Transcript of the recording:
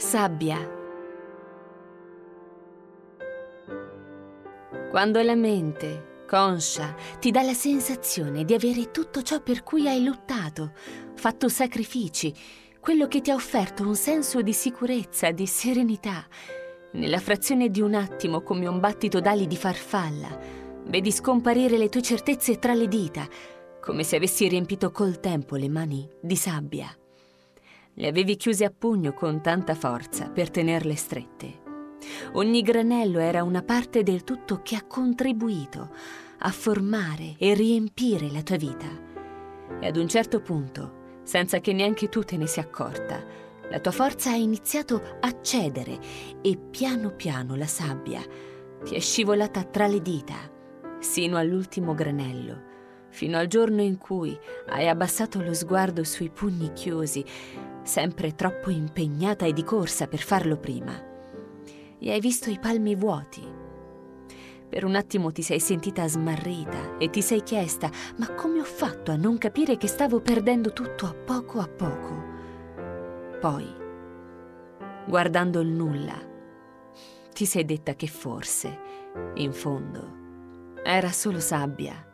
Sabbia. Quando la mente, conscia, ti dà la sensazione di avere tutto ciò per cui hai lottato, fatto sacrifici, quello che ti ha offerto un senso di sicurezza, di serenità, nella frazione di un attimo, come un battito d'ali di farfalla, vedi scomparire le tue certezze tra le dita, come se avessi riempito col tempo le mani di sabbia. Le avevi chiuse a pugno con tanta forza per tenerle strette. Ogni granello era una parte del tutto che ha contribuito a formare e riempire la tua vita. E ad un certo punto, senza che neanche tu te ne sia accorta, la tua forza ha iniziato a cedere e piano piano la sabbia ti è scivolata tra le dita, sino all'ultimo granello, fino al giorno in cui hai abbassato lo sguardo sui pugni chiusi, sempre troppo impegnata e di corsa per farlo prima, e hai visto i palmi vuoti. Per un attimo ti sei sentita smarrita e ti sei chiesta: ma come ho fatto a non capire che stavo perdendo tutto a poco a poco? Poi, guardando il nulla, ti sei detta che forse, in fondo, era solo sabbia.